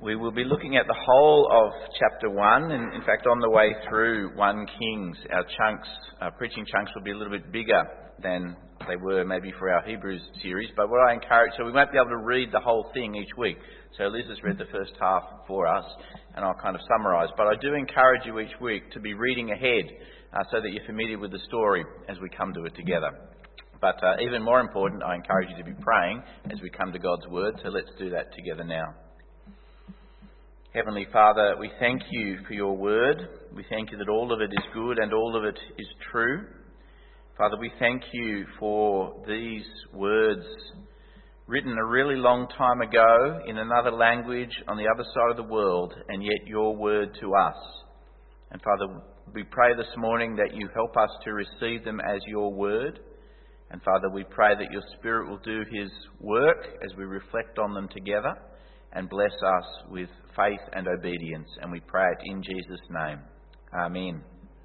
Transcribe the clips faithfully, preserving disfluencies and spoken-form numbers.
We will be looking at the whole of chapter one, and in fact on the way through First Kings, our chunks, our preaching chunks will be a little bit bigger than they were maybe for our Hebrews series. But what I encourage, so we won't be able to read the whole thing each week. So Liz has read the first half for us, and I'll kind of summarise. But I do encourage you each week to be reading ahead uh, so that you're familiar with the story as we come to it together. But uh, even more important, I encourage you to be praying as we come to God's Word. So let's do that together now. Heavenly Father, we thank you for your word. We thank you that all of it is good and all of it is true. Father, we thank you for these words written a really long time ago in another language on the other side of the world, and yet your word to us. And Father, we pray this morning that you help us to receive them as your word. And Father, we pray that your Spirit will do his work as we reflect on them together and bless us with faith and obedience. And we pray it in Jesus' name. Amen.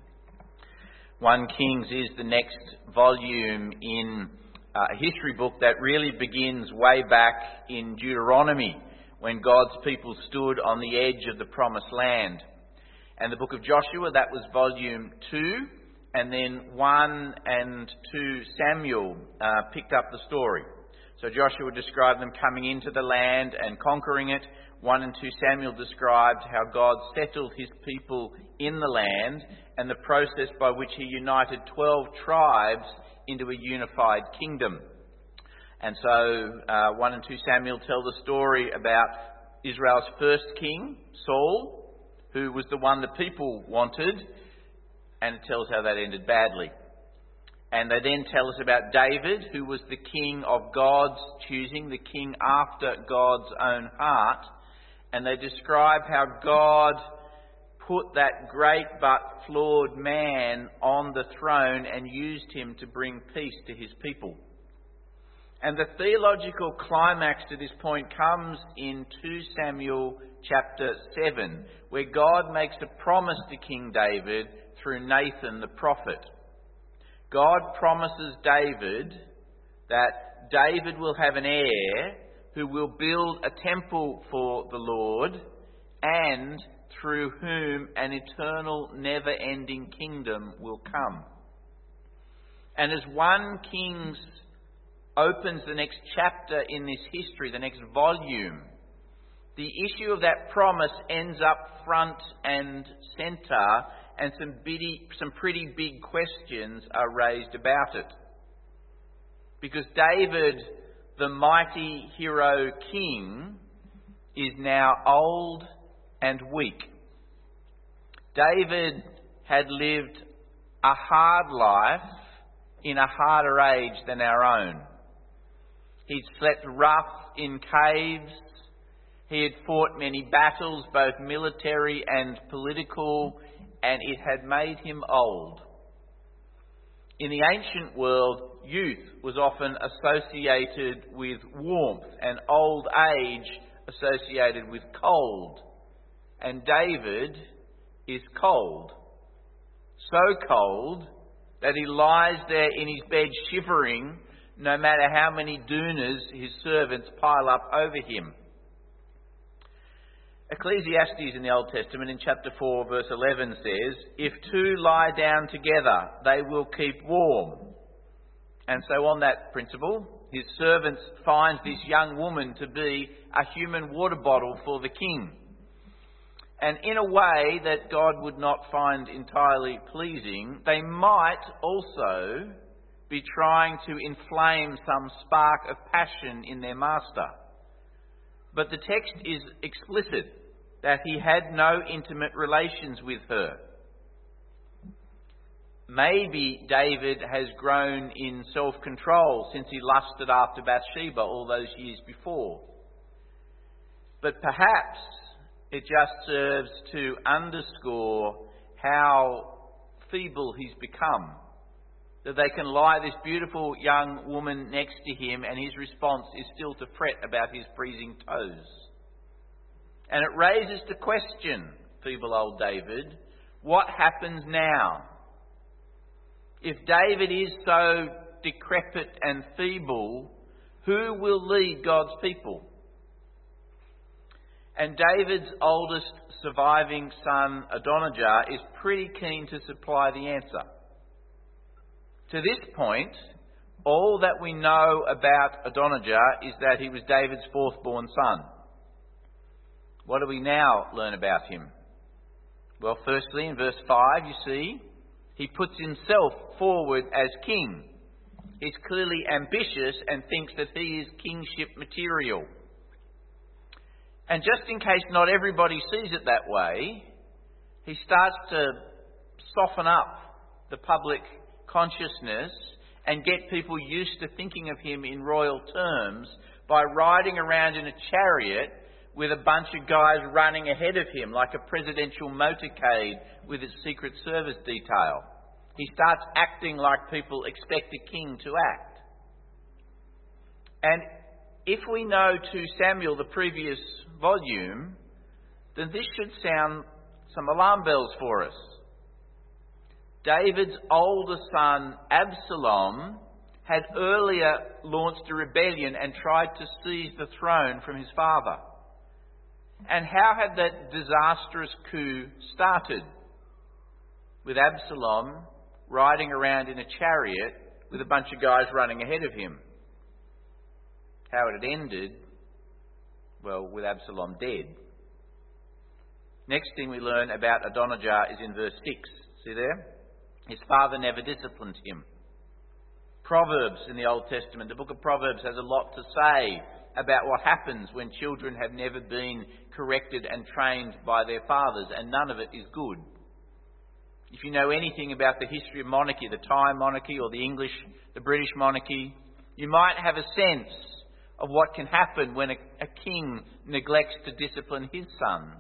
First Kings is the next volume in a history book that really begins way back in Deuteronomy, when God's people stood on the edge of the promised land. And the book of Joshua, that was volume two. And then one and two Samuel uh, picked up the story. So Joshua described them coming into the land and conquering it. one and two Samuel described how God settled his people in the land and the process by which he united twelve tribes into a unified kingdom. And so uh, one and two Samuel tell the story about Israel's first king, Saul, who was the one the people wanted, and it tells how that ended badly. And they then tell us about David, who was the king of God's choosing, the king after God's own heart. And they describe how God put that great but flawed man on the throne and used him to bring peace to his people. And the theological climax to this point comes in two Samuel chapter seven, where God makes a promise to King David through Nathan the prophet. God promises David that David will have an heir who will build a temple for the Lord, and through whom an eternal, never-ending kingdom will come. And as First Kings opens the next chapter in this history, the next volume, the issue of that promise ends up front and centre, and some, bitty, some pretty big questions are raised about it. Because David, the mighty hero king, is now old and weak. David had lived a hard life in a harder age than our own. He'd slept rough in caves. He had fought many battles, both military and political, and it had made him old. In the ancient world, youth was often associated with warmth and old age associated with cold. And David is cold. So cold that he lies there in his bed shivering no matter how many dunas his servants pile up over him. Ecclesiastes in the Old Testament in chapter four verse eleven says, "If two lie down together, they will keep warm." And so on that principle, his servants find this young woman to be a human water bottle for the king. And in a way that God would not find entirely pleasing, they might also be trying to inflame some spark of passion in their master. But the text is explicit that he had no intimate relations with her. Maybe David has grown in self-control since he lusted after Bathsheba all those years before. But perhaps it just serves to underscore how feeble he's become. That they can lie this beautiful young woman next to him and his response is still to fret about his freezing toes. And it raises the question, feeble old David, what happens now? If David is so decrepit and feeble, who will lead God's people? And David's oldest surviving son, Adonijah, is pretty keen to supply the answer. To this point, all that we know about Adonijah is that he was David's fourth-born son. What do we now learn about him? Well, firstly, in verse five, you see, he puts himself forward as king. He's clearly ambitious and thinks that he is kingship material. And just in case not everybody sees it that way, he starts to soften up the public consciousness and get people used to thinking of him in royal terms by riding around in a chariot with a bunch of guys running ahead of him like a presidential motorcade with its Secret Service detail. He starts acting like people expect a king to act. And if we know Second Samuel, the previous volume, then this should sound some alarm bells for us. David's older son, Absalom, had earlier launched a rebellion and tried to seize the throne from his father. And how had that disastrous coup started? With Absalom riding around in a chariot with a bunch of guys running ahead of him. How it had ended? Well, with Absalom dead. Next thing we learn about Adonijah is in verse six. See there? His father never disciplined him. Proverbs in the Old Testament, the book of Proverbs has a lot to say about what happens when children have never been corrected and trained by their fathers, and none of it is good. If you know anything about the history of monarchy, the Thai monarchy or the English, the British monarchy, you might have a sense of what can happen when a, a king neglects to discipline his sons.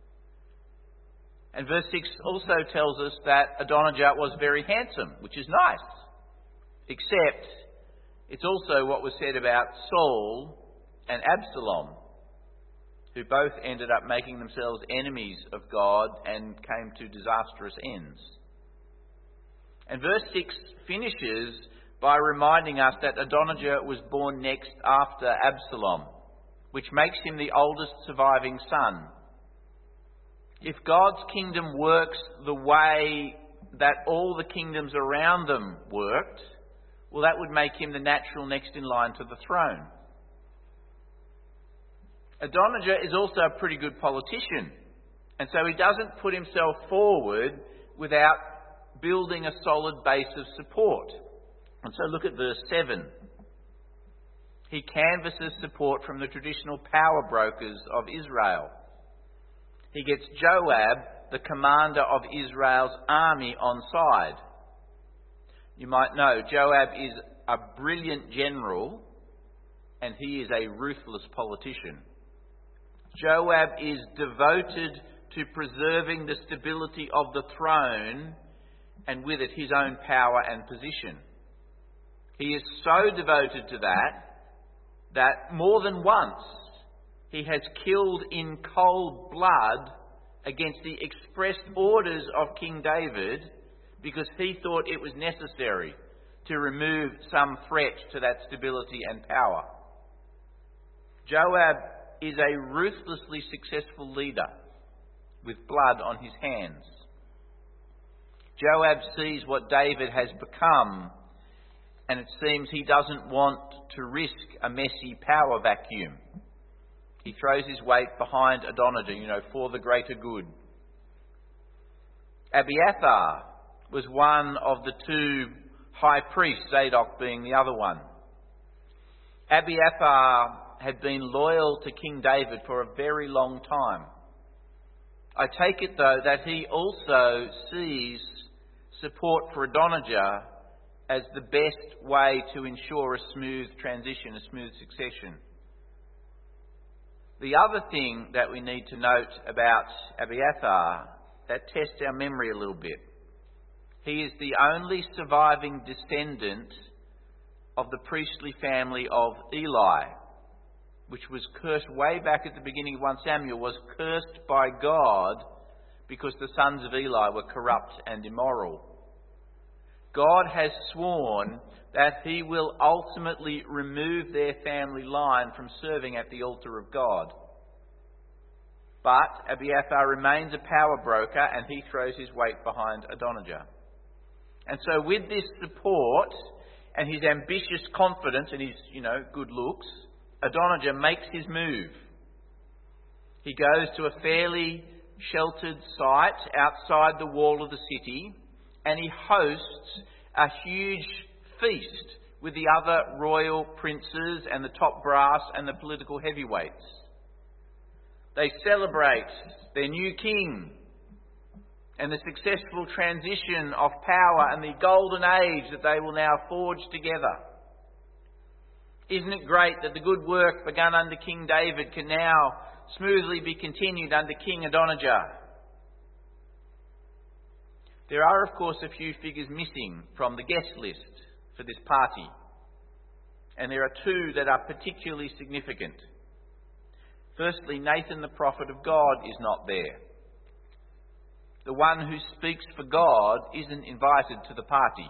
And verse six also tells us that Adonijah was very handsome, which is nice. Except it's also what was said about Saul and Absalom, who both ended up making themselves enemies of God and came to disastrous ends. And verse six finishes by reminding us that Adonijah was born next after Absalom, which makes him the oldest surviving son. If God's kingdom works the way that all the kingdoms around them worked, well, that would make him the natural next in line to the throne. Adonijah is also a pretty good politician, and so he doesn't put himself forward without building a solid base of support. And so look at verse seven. He canvasses support from the traditional power brokers of Israel. He gets Joab, the commander of Israel's army, on side. You might know Joab is a brilliant general and he is a ruthless politician. Joab is devoted to preserving the stability of the throne and with it his own power and position. He is so devoted to that that more than once he has killed in cold blood against the expressed orders of King David because he thought it was necessary to remove some threat to that stability and power. Joab is a ruthlessly successful leader with blood on his hands. Joab sees what David has become, and it seems he doesn't want to risk a messy power vacuum. He throws his weight behind Adonijah, you know, for the greater good. Abiathar was one of the two high priests, Zadok being the other one. Abiathar had been loyal to King David for a very long time. I take it, though, that he also sees support for Adonijah as the best way to ensure a smooth transition, a smooth succession. The other thing that we need to note about Abiathar that tests our memory a little bit. He is the only surviving descendant of the priestly family of Eli, which was cursed way back at the beginning of First Samuel, was cursed by God because the sons of Eli were corrupt and immoral. God has sworn that he will ultimately remove their family line from serving at the altar of God. But Abiathar remains a power broker and he throws his weight behind Adonijah. And so with this support and his ambitious confidence and his, you know, good looks, Adonijah makes his move. He goes to a fairly sheltered site outside the wall of the city and he hosts a huge feast with the other royal princes and the top brass and the political heavyweights. They celebrate their new king and the successful transition of power and the golden age that they will now forge together. Isn't it great that the good work begun under King David can now smoothly be continued under King Adonijah? There are, of course, a few figures missing from the guest list for this party. And there are two that are particularly significant. Firstly, Nathan the prophet of God is not there. The one who speaks for God isn't invited to the party.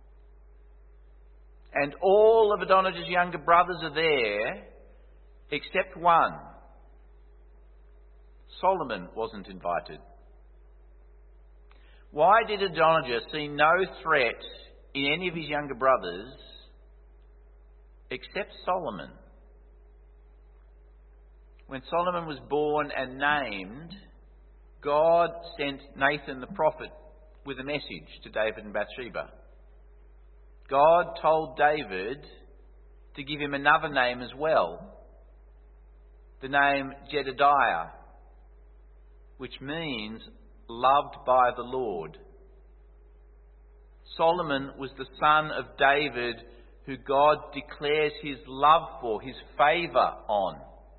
And all of Adonijah's younger brothers are there, except one. Solomon wasn't invited. Why did Adonijah see no threat in any of his younger brothers except Solomon? When Solomon was born and named, God sent Nathan the prophet with a message to David and Bathsheba. God told David to give him another name as well, the name Jedediah, which means loved by the Lord. Solomon was the son of David who God declares his love for, his favour on.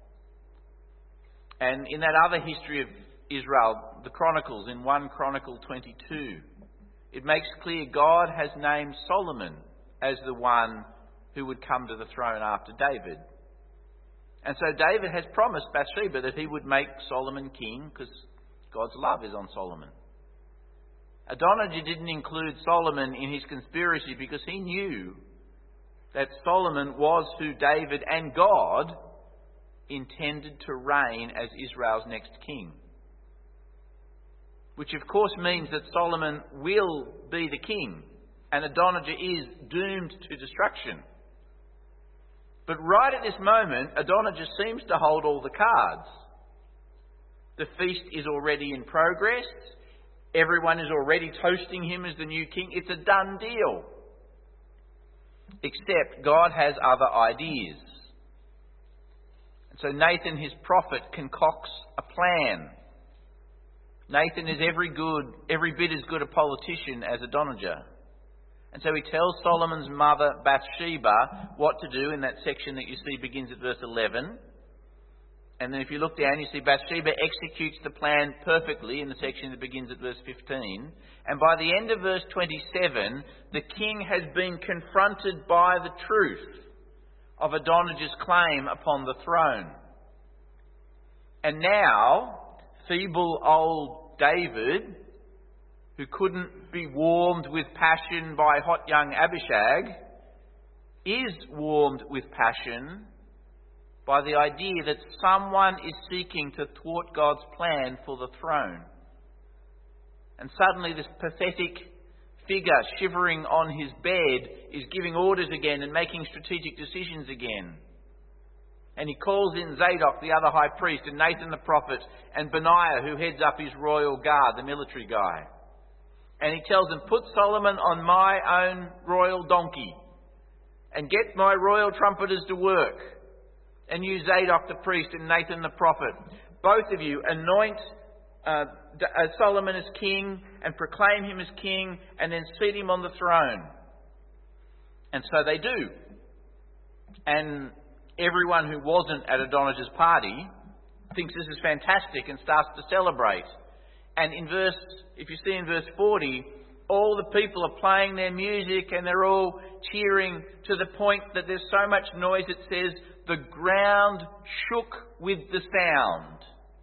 And in that other history of Israel, the Chronicles, in First Chronicles twenty-two, it makes clear God has named Solomon as the one who would come to the throne after David. And so David has promised Bathsheba that he would make Solomon king because God's love is on Solomon. Adonijah didn't include Solomon in his conspiracy because he knew that Solomon was who David and God intended to reign as Israel's next king. Which of course means that Solomon will be the king and Adonijah is doomed to destruction. But right at this moment, Adonijah seems to hold all the cards. The feast is already in progress. Everyone is already toasting him as the new king. It's a done deal. Except God has other ideas. And so Nathan, his prophet, concocts a plan. Nathan is every good, every bit as good a politician as Adonijah. And so he tells Solomon's mother, Bathsheba, what to do in that section that you see begins at verse eleven. And then if you look down, you see Bathsheba executes the plan perfectly in the section that begins at verse fifteen. And by the end of verse twenty-seven, the king has been confronted by the truth of Adonijah's claim upon the throne. And now, feeble old David, who couldn't be warmed with passion by hot young Abishag, is warmed with passion by the idea that someone is seeking to thwart God's plan for the throne. And suddenly this pathetic figure shivering on his bed is giving orders again and making strategic decisions again. And he calls in Zadok, the other high priest, and Nathan the prophet, and Benaiah, who heads up his royal guard, the military guy. And he tells them, put Solomon on my own royal donkey and get my royal trumpeters to work. And use Zadok the priest and Nathan the prophet. Both of you anoint uh, uh, Solomon as king and proclaim him as king and then seat him on the throne. And so they do. And everyone who wasn't at Adonijah's party thinks this is fantastic and starts to celebrate. And in verse, if you see in verse forty, all the people are playing their music and they're all cheering to the point that there's so much noise it says, the ground shook with the sound.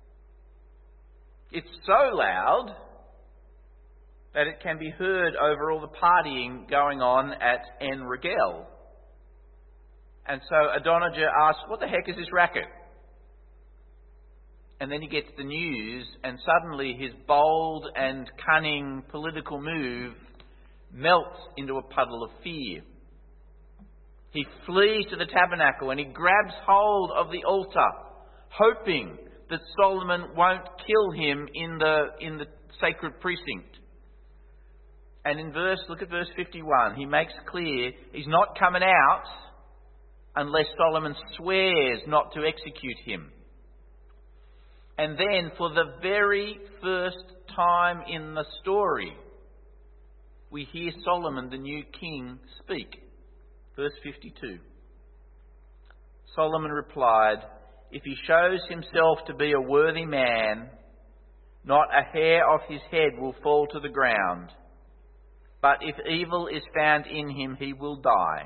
It's so loud that it can be heard over all the partying going on at En Rogel. And so Adonijah asks, what the heck is this racket? And then he gets the news, and suddenly his bold and cunning political move melts into a puddle of fear. He flees to the tabernacle and he grabs hold of the altar, hoping that Solomon won't kill him in the, in the sacred precinct. And in verse, look at verse fifty-one, he makes clear he's not coming out unless Solomon swears not to execute him. And then, for the very first time in the story, we hear Solomon, the new king, speak. Verse fifty-two. Solomon replied, "If he shows himself to be a worthy man, not a hair of his head will fall to the ground. But if evil is found in him, he will die."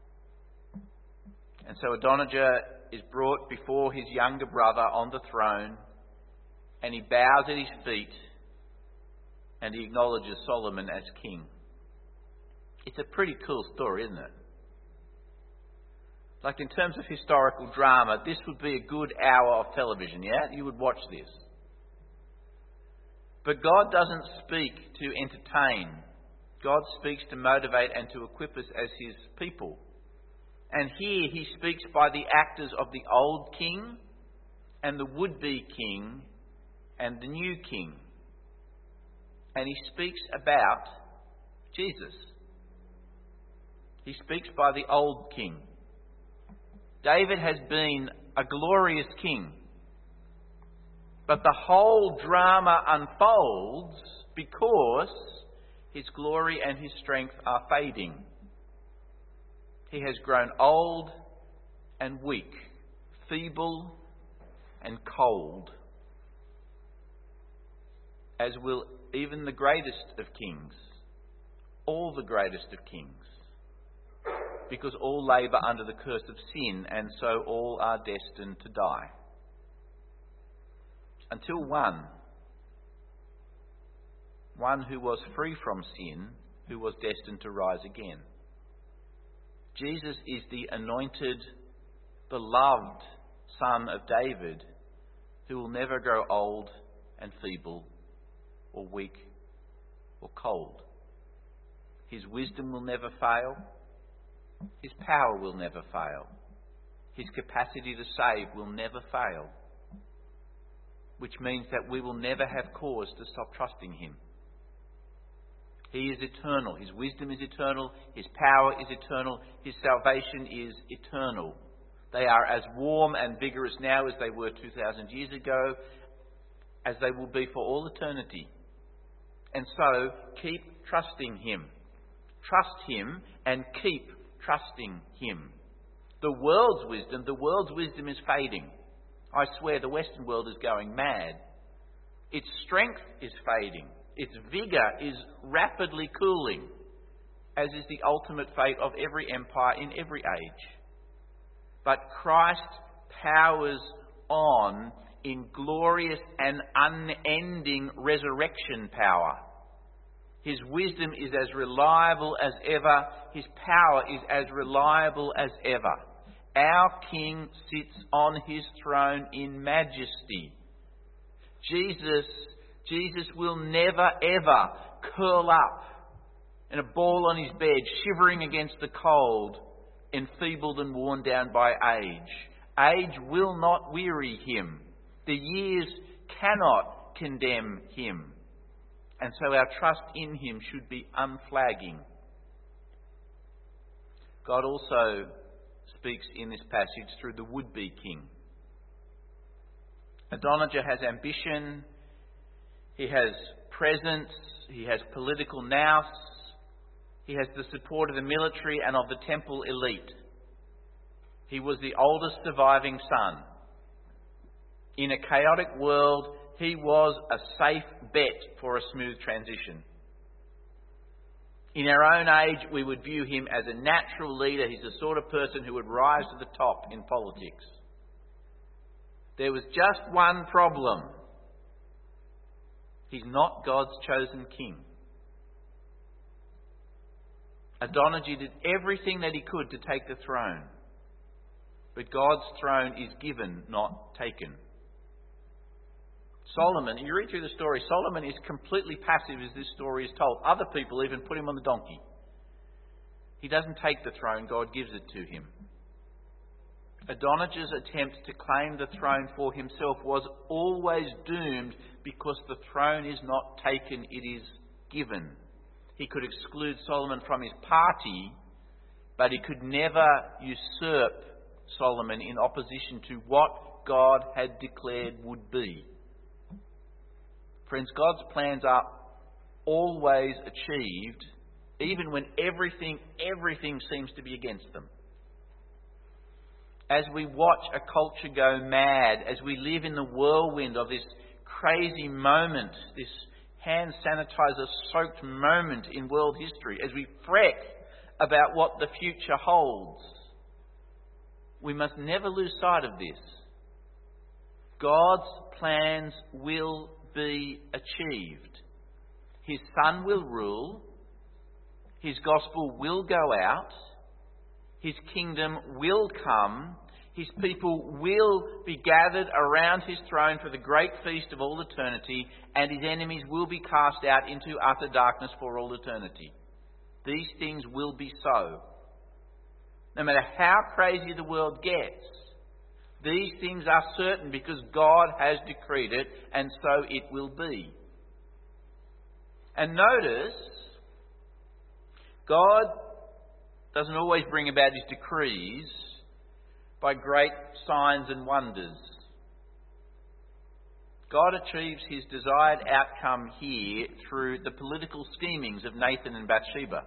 And so Adonijah is brought before his younger brother on the throne, and he bows at his feet, and he acknowledges Solomon as king. It's a pretty cool story, isn't it? Like, in terms of historical drama, this would be a good hour of television, yeah? You would watch this. But God doesn't speak to entertain. God speaks to motivate and to equip us as his people. And here he speaks by the actors of the old king and the would-be king and the new king. And he speaks about Jesus. He speaks by the old king. David has been a glorious king. But the whole drama unfolds because his glory and his strength are fading. He has grown old and weak, feeble and cold, as will even the greatest of kings, all the greatest of kings, because all labour under the curse of sin, and so all are destined to die. Until one, one who was free from sin, who was destined to rise again. Jesus is the anointed, beloved Son of David, who will never grow old and feeble or weak or cold. His wisdom will never fail. His power will never fail. His capacity to save will never fail. Which means that we will never have cause to stop trusting him. He is eternal. His wisdom is eternal. His power is eternal. His salvation is eternal. They are as warm and vigorous now as they were two thousand years ago, as they will be for all eternity. And so, keep trusting him. Trust him and keep trusting him. The world's wisdom, the world's wisdom is fading. I swear the Western world is going mad. Its strength is fading. Its vigour is rapidly cooling, as is the ultimate fate of every empire in every age. But Christ powers on in glorious and unending resurrection power. His wisdom is as reliable as ever. His power is as reliable as ever. Our King sits on his throne in majesty. Jesus, Jesus will never ever curl up in a ball on his bed, shivering against the cold, enfeebled and worn down by age. Age will not weary him. The years cannot condemn him. And so our trust in him should be unflagging. God also speaks in this passage through the would-be king. Adonijah has ambition, he has presence, he has political nous, he has the support of the military and of the temple elite. He was the oldest surviving son. In a chaotic world, he was a safe bet for a smooth transition. In our own age, we would view him as a natural leader. He's the sort of person who would rise to the top in politics. There was just one problem. He's not God's chosen king. Adonijah did everything that he could to take the throne. But God's throne is given, not taken. Solomon, you read through the story, Solomon is completely passive as this story is told. Other people even put him on the donkey. He doesn't take the throne, God gives it to him. Adonijah's attempt to claim the throne for himself was always doomed because the throne is not taken, it is given. He could exclude Solomon from his party, but he could never usurp Solomon in opposition to what God had declared would be. Friends, God's plans are always achieved, even when everything, everything seems to be against them. As we watch a culture go mad, as we live in the whirlwind of this crazy moment, this hand sanitizer soaked moment in world history, as we fret about what the future holds, we must never lose sight of this. God's plans will be achieved. His Son will rule. His gospel will go out. His kingdom will come. His people will be gathered around his throne for the great feast of all eternity, and his enemies will be cast out into utter darkness for all eternity. These things will be so. No matter how crazy the world gets, these things are certain because God has decreed it, and so it will be. And notice, God doesn't always bring about his decrees by great signs and wonders. God achieves his desired outcome here through the political schemings of Nathan and Bathsheba.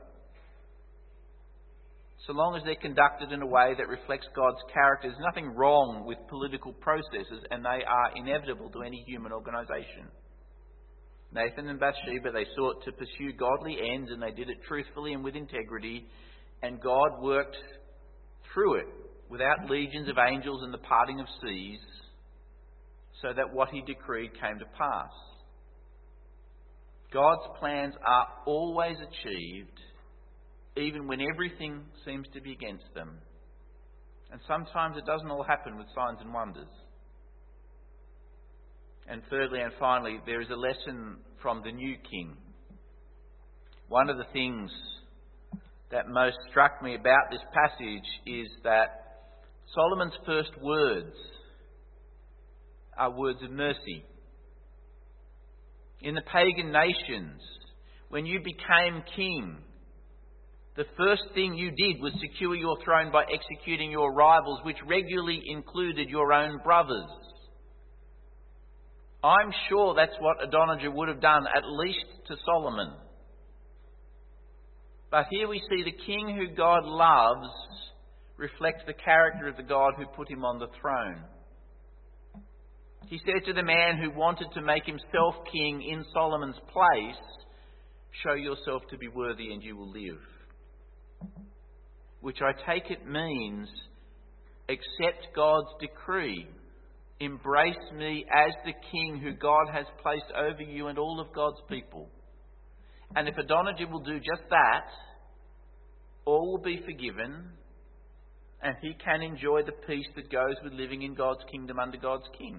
So long as they're conducted in a way that reflects God's character, there's nothing wrong with political processes, and they are inevitable to any human organisation. Nathan and Bathsheba, they sought to pursue godly ends, and they did it truthfully and with integrity, and God worked through it without legions of angels and the parting of seas, so that what he decreed came to pass. God's plans are always achieved, even when everything seems to be against them. And sometimes it doesn't all happen with signs and wonders. And thirdly and finally, there is a lesson from the new king. One of the things that most struck me about this passage is that Solomon's first words are words of mercy. In the pagan nations, when you became king, the first thing you did was secure your throne by executing your rivals, which regularly included your own brothers. I'm sure that's what Adonijah would have done, at least to Solomon. But here we see the king who God loves reflects the character of the God who put him on the throne. He said to the man who wanted to make himself king in Solomon's place, "Show yourself to be worthy and you will live." Which I take it means, accept God's decree. Embrace me as the king who God has placed over you and all of God's people. And if Adonijah will do just that, all will be forgiven, and he can enjoy the peace that goes with living in God's kingdom under God's king.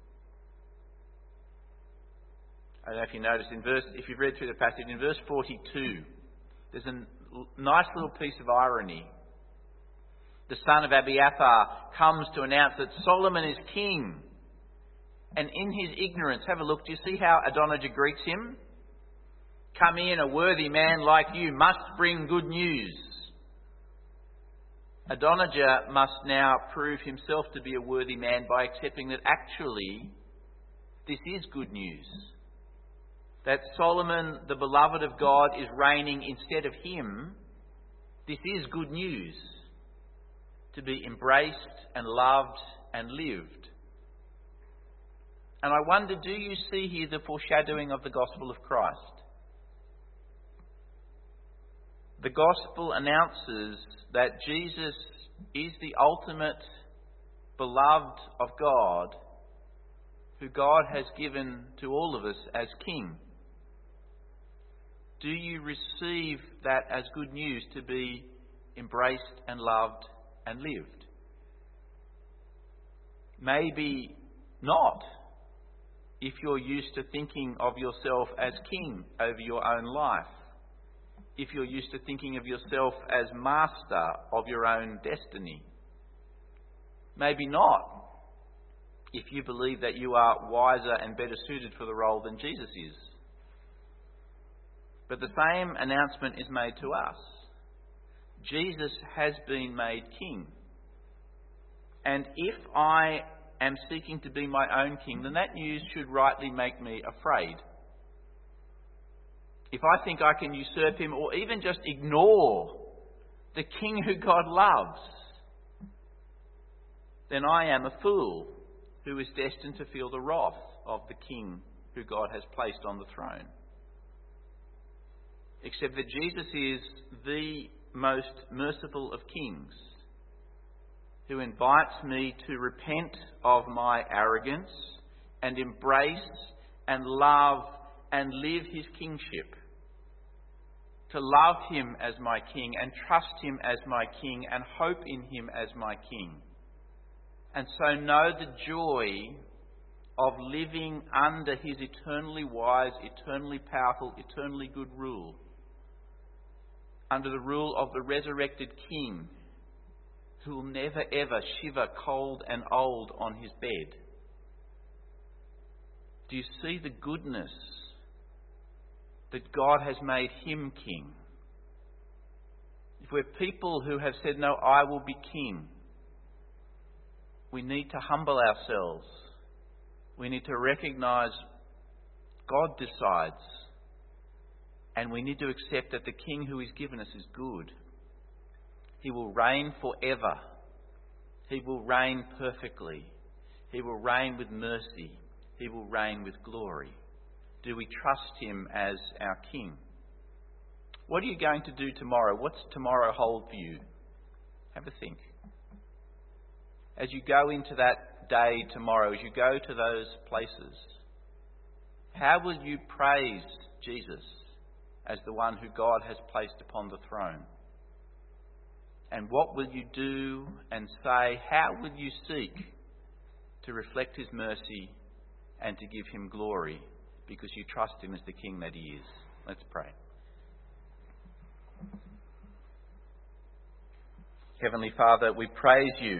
I don't know if you noticed, in verse, if you've read through the passage, in verse forty-two, there's a nice little piece of irony. The son of Abiathar comes to announce that Solomon is king. And in his ignorance, have a look, do you see how Adonijah greets him? "Come in, a worthy man like you must bring good news." Adonijah must now prove himself to be a worthy man by accepting that actually this is good news. That Solomon, the beloved of God, is reigning instead of him. This is good news, to be embraced and loved and lived. And I wonder, do you see here the foreshadowing of the gospel of Christ? The gospel announces that Jesus is the ultimate beloved of God, who God has given to all of us as King. Do you receive that as good news, to be embraced and loved and lived? Maybe not. if you're used to thinking of yourself as king over your own life, if you're used to thinking of yourself as master of your own destiny. Maybe not, if you believe that you are wiser and better suited for the role than Jesus is. But the same announcement is made to us. Jesus has been made king. And if I am seeking to be my own king, then that news should rightly make me afraid. If I think I can usurp him or even just ignore the king who God loves, then I am a fool who is destined to feel the wrath of the king who God has placed on the throne. Except that Jesus is the most merciful of kings, who invites me to repent of my arrogance and embrace and love and live his kingship. To love him as my king and trust him as my king and hope in him as my king. And so know the joy of living under his eternally wise, eternally powerful, eternally good rule. Under the rule of the resurrected king, who will never ever shiver cold and old on his bed. Do you see the goodness that God has made him king? If we're people who have said, no, I will be king, we need to humble ourselves. We need to recognise God decides. And we need to accept that the king who he's given us is good. He will reign forever. He will reign perfectly. He will reign with mercy. He will reign with glory. Do we trust him as our king? What are you going to do tomorrow? What's tomorrow hold for you? Have a think. As you go into that day tomorrow, as you go to those places, how will you praise Jesus as the one who God has placed upon the throne? And what will you do and say? How will you seek to reflect his mercy and to give him glory because you trust him as the king that he is? Let's pray. Heavenly Father, we praise you.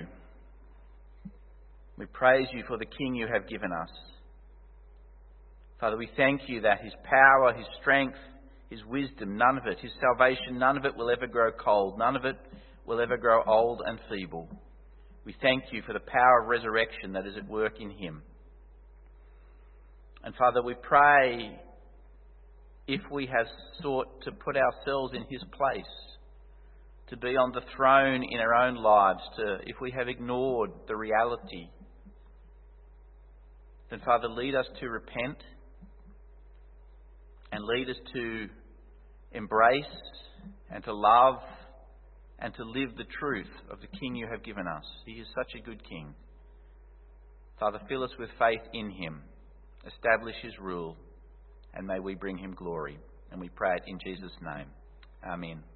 We praise you for the king you have given us. Father, we thank you that his power, his strength, his wisdom, none of it, his salvation, none of it will ever grow cold. None of it will ever grow old and feeble. We thank you for the power of resurrection that is at work in him. And Father, we pray, if we have sought to put ourselves in his place, to be on the throne in our own lives, to if we have ignored the reality, then Father, lead us to repent and lead us to embrace and to love and to live the truth of the King you have given us. He is such a good King. Father, fill us with faith in him. Establish his rule, and may we bring him glory. And we pray it in Jesus' name. Amen.